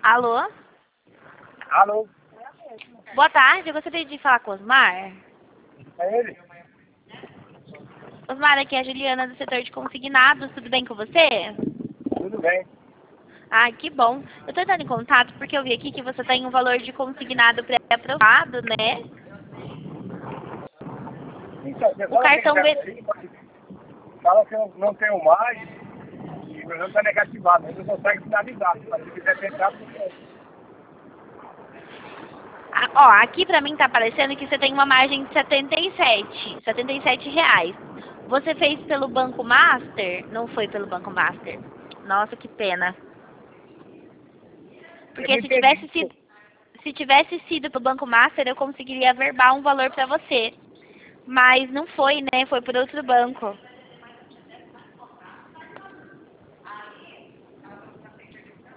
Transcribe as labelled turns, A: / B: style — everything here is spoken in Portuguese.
A: Alô?
B: Alô?
A: Boa tarde, eu gostaria de falar com o Osmar.
B: É ele?
A: Osmar, aqui é a Juliana do setor de consignados, tudo bem com você?
B: Tudo bem.
A: Ah, que bom. Eu tô entrando em contato porque eu vi aqui que você tem um valor de consignado pré-aprovado, né?
B: Então, você
A: O
B: fala que
A: cartão...
B: fala que eu não tenho mais e meu nome está negativado, mas não consegue finalizar. Mas se quiser tentar, você...
A: Ah, ó, aqui pra mim tá aparecendo que você tem uma margem de R$ 77 reais. Você fez pelo Banco Master? Não foi pelo Banco Master. Nossa, que pena.
B: Eu não
A: Porque
B: entendi.
A: se tivesse sido pelo Banco Master, eu conseguiria averbar um valor pra você. Mas não foi, né? Foi por outro banco.